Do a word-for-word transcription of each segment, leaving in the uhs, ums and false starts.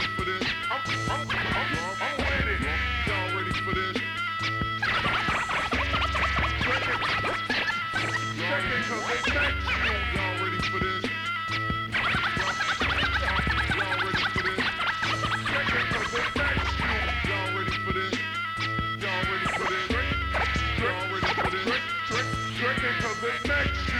ready for this? I'm, I'm, I'm, I'm with it. Y'all ready for this? Check it. Check it, cause they text you. Y'all ready for this? Y'all ready for this? Check it, cause they text you. Y'all ready for this? Y'all ready for this? Y'all ready for this? Trick, trick it, cause they text you.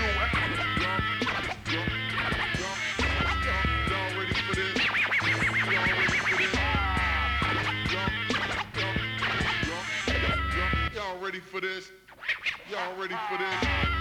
Y'all ready for this? Y'all ready for this? Y'all ready for this? Y'all ready for this?